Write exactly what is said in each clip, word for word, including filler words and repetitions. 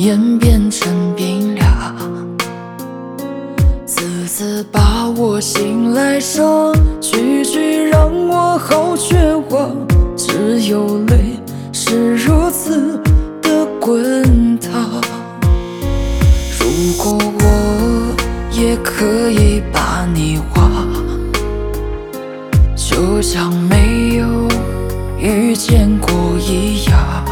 演变成冰凉，字字把我心来伤，句句让我好绝望。只有泪是如此的滚烫。如果我也可以把你忘，就像没有遇见过一样。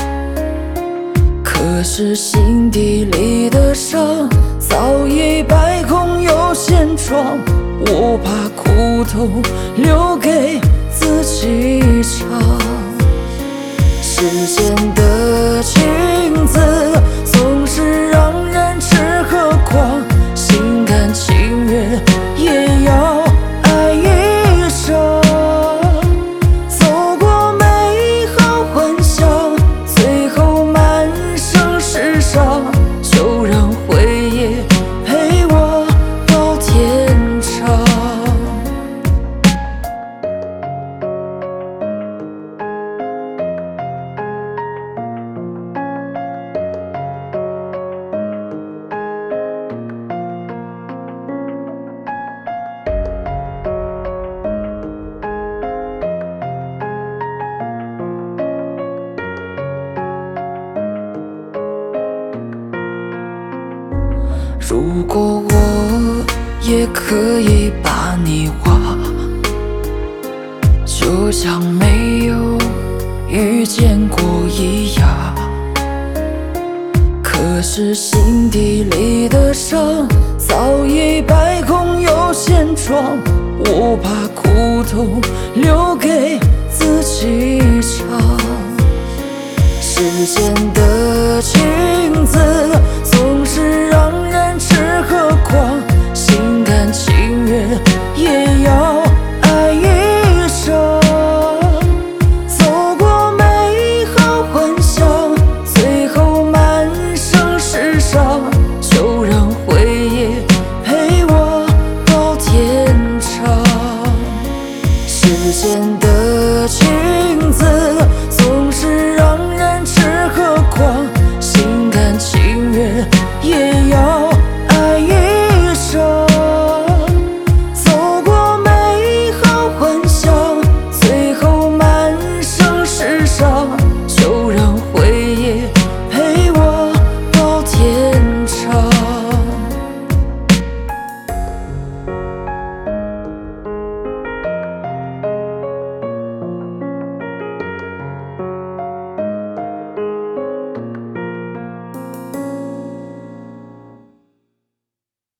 可是心底里的伤早已败空又现状，我把苦痛留给自己尝。时间的镜子总是让人吃喝狂，心甘情愿也要爱一场。走过美好幻想，最后满身是伤，就让回忆陪我到天长。如果我也可以把你忘，就像没有遇见过一样。可是心底里的伤早已败空又现状，我把苦痛留给自己尝。时间的